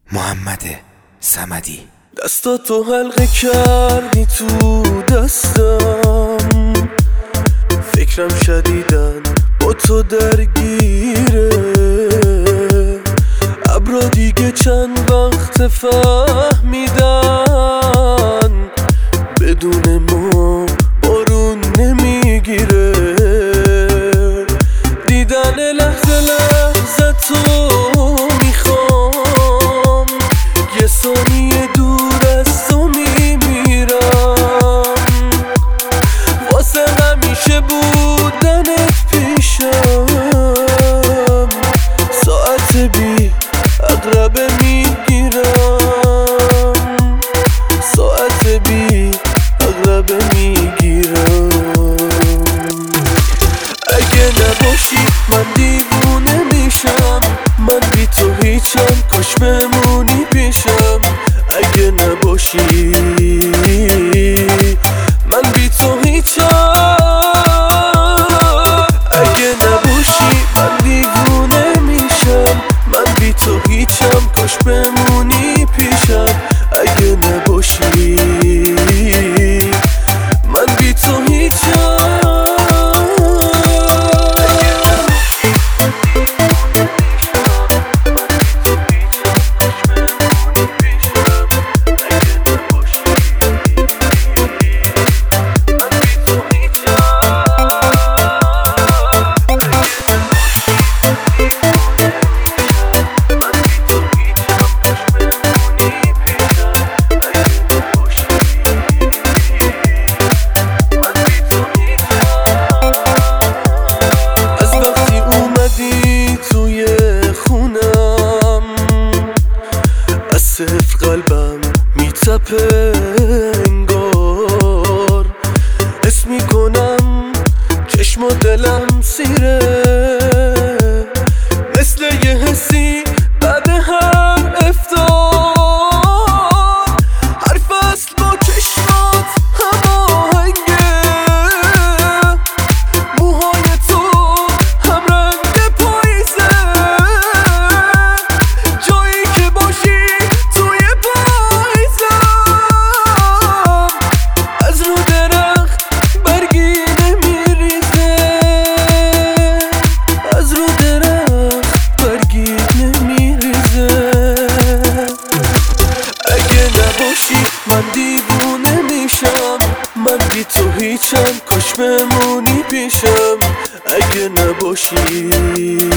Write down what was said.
محمد صمدی. دستاتو حلقه کردی تو دستم، فکرم شدیدن با تو درگیره. ابرا دیگه چند وقت فهمیدن بدون ما بارون نمیگیره. دیدن لحظه لحظه تو میخوام، یه ثانیه دور از تو میمیرم. واسه همیشه بودنت پیشم، ساعت بی عقربه میگیرم، ساعت بی عقربه میگیرم. اگه نباشی من دیوونه میشم، من بی تو هیچم، کاش بمونی پیشم. اگه نباشی من بی تو هیچم، اگه نباشی من دیوونه میشم، من بی تو هیچم، کاش بمونی پیشم. اگه نباشی من بی تو هیچم. صفر قلبم میتپه انگار، حس میکنم چشم و دلم سیره. مثل یه حسی بعد هر افطار، هر فصل با چشمات هماهنگه. موهای تو هم رنگ پاییزه، جایی که باشی من دیوونه میشم، من بی تو هیچم، کاش بمونی پیشم. اگه نباشی